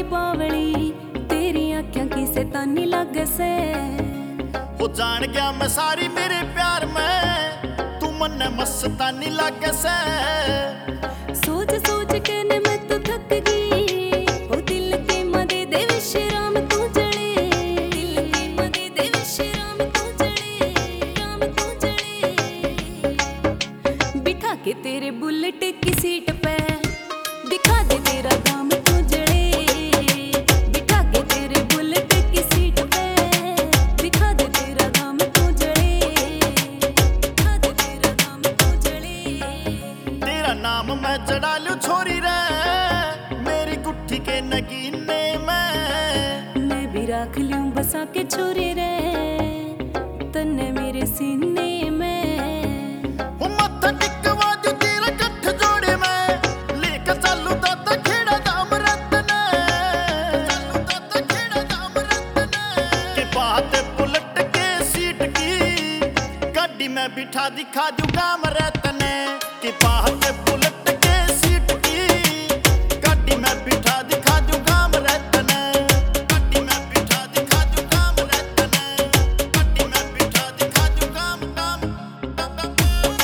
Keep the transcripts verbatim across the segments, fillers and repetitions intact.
बावली, तेरी आँखें की शैतानी लगे से। हो जान गया मैं सारी मेरे प्यार में, तू मन मस्तानी लगे से। सोच सोच के न मैं तो थक गई, ओ दिल की मदे दे विश्राम तू जड़े, दिल की मदे दे विश्राम तू जड़े, राम तू जड़े। बिठा के तेरे बुलेट की सीट पे, दिखा दे तेरा दाम तू जड़े। बिठा के तेरे बुलेट की सीट पे, दिखा दे तेरा दाम तू जड़े, दिखा दे तेरा दाम तू जड़े। तेरा नाम मैं जड़ा लूं छोरी रे, मेरी गुट्ठी के नगीने में। मैं भी राख लूं बसा के छोरे रे, तन्ने मेरे सीने में। हो मत्था टिकवा दू तेरा गठ जोड़े में, लेकर चलू दादा खेड़ा दाम रतने, चलू दादा खेड़ा दाम रतने। के बात बुलेट के सीट की, गाड़ी में बिठा दिखा दू गाम रतने। के बात बुलेट के सीट की, गाड़ी में बिठा दिखा दू गाम रतने, गाड़ी में बिठा दिखा दू गाम रतने, गाड़ी में बिठा दिखा दू गाम गाम गाम।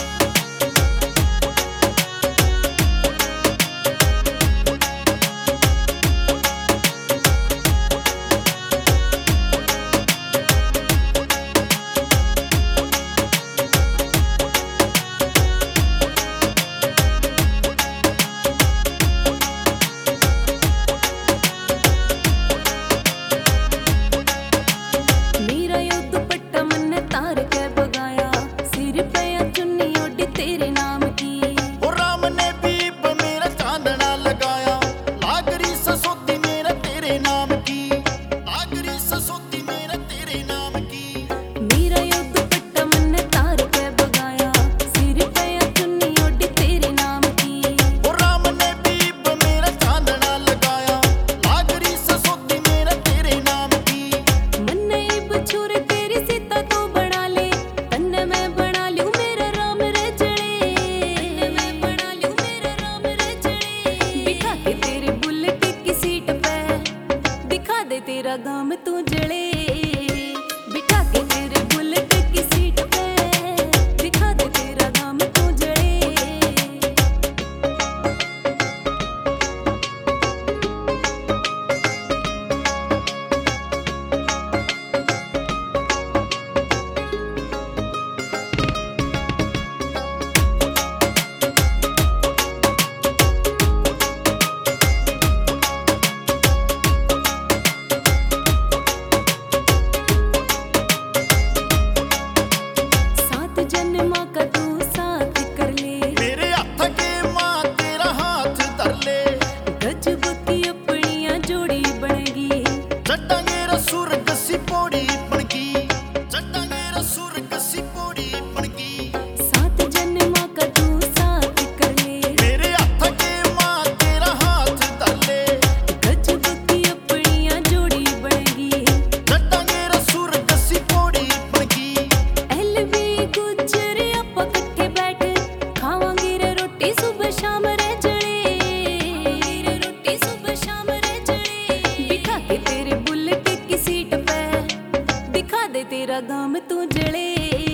मेरा यो दुपट्टा मन तार के बगाया, सिर पे या चुन्नी ओढ़ी तेरे नाम की। ओ राम ने बीब मेरा चांदना लगाया, लागरी ससोती मेरा तेरे नाम की, लागरी ससोती मेरा तेरे नाम की। मेरा यो दुपट्टा मन तार के बगाया, सिर पे या चुन्नी ओढ़ी तेरे नाम की। ओ राम ने बीब मेरा चांदना लगाया, लागरी ससोती मेरा तेरे नाम की। मन्ने बछोरे तेरी सीता तो बना ले, तन्ने मैं बना लूं मेरा राम रे जड़े, तन्ने मैं बना लूं मेरा राम रे जड़े। बिठा के तेरे बुलेट की सीट पे, दिखा दे तेरा गाम तू जड़े। बिठा के तेरे बुलेट की सीट पे, दिखा दे तेरा गाम तू जड़े। सात जन्मां का तू साथ कर ले, मेरे हथ के मां तेरा हाथ धर ले। गजब की अपनियां जोड़ी बनेगी। चट्टांगे रसुर्ग सी पौड़ी बनगी, चट्टांगे रसुर्ग सी पौड़ी बनगी। सात जन्मां का तू साथ कर ले, मेरे हथ के मां तेरा हाथ धर ले। गजब की अपनियां जोड़ी बनेगी। चट्टांगे रसुर्ग सी पौड़ी बनगी। एलवी गुजर आपां कट्ठे बैठ, खावांगे रे रोटी सुबह शाम रे जड़े, रे रोटी सुबह शाम रे जड़े। बिठा के तेरे बुलेट की सीट पे, दिखा दे तेरा गाम तू जड़े।